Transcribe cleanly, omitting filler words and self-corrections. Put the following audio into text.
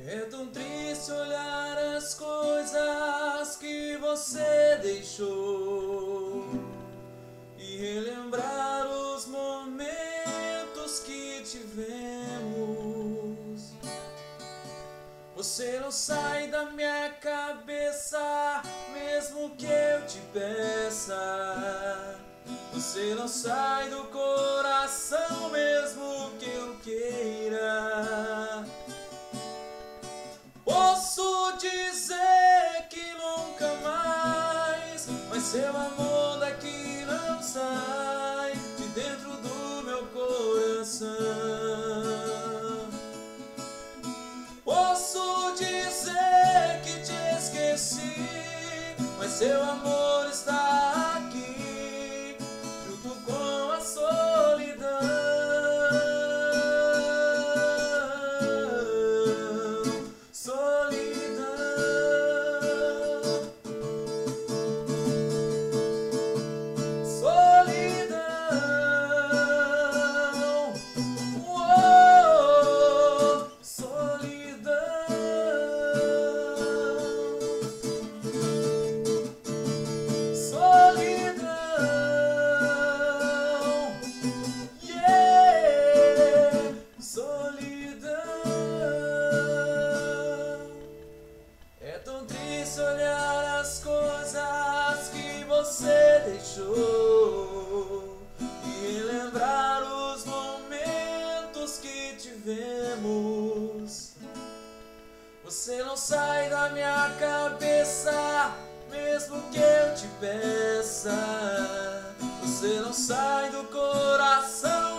É tão triste olhar as coisas que você deixou e relembrar os momentos que tivemos. Você não sai da minha cabeça, mesmo que eu te peça. Você não sai do coração, mesmo que eu queira. Posso dizer que nunca mais, mas seu amor daqui não sai de dentro do meu coração. Posso dizer que te esqueci, mas seu amor está aqui, junto com a solidão. É tão triste olhar as coisas que você deixou e relembrar os momentos que tivemos. Você não sai da minha cabeça, mesmo que eu te peça. Você não sai do coração,